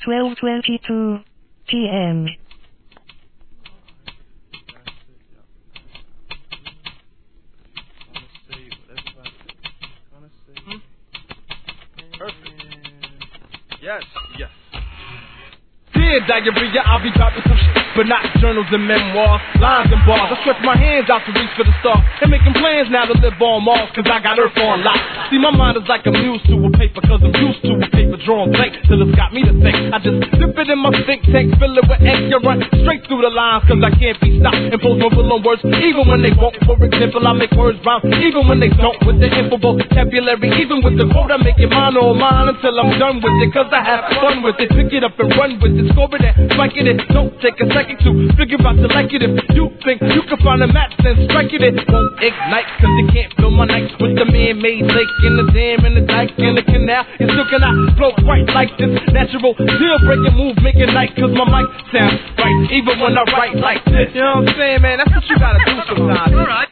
12:22 p.m. Yes. Dear diarrhea, I'll be dropping some shit, but not journals and memoirs, lines and bars. I stretch my hands out to reach for the stars and making plans now to live on Mars, cause I got Earth on lock. See, my mind is like a muse to a paper, cause I'm used to a paper drawing blank till it's got me to think. I just dip it in my think tank, fill it with ink, you run straight through the lines, cause I can't be stopped. Impose my will on words, even when they won't. For example, I make words rhyme, even when they don't. With the info vocabulary, even with the quote, I make it mine or mine until I'm done with it, cause I have fun with it. Pick it up and run with it, score it and spike it. Don't take a second to figure out to like it. If you think you can find a match, then strike it. It won't ignite, cause it can't fill my nights with the man-made lake and the dam and the dike and the canal. It still cannot flow quite like this natural deal-breaking move, make it night, cause my mic sounds right, even when I write like this. You know what I'm saying, man? That's what you gotta do sometimes. Alright.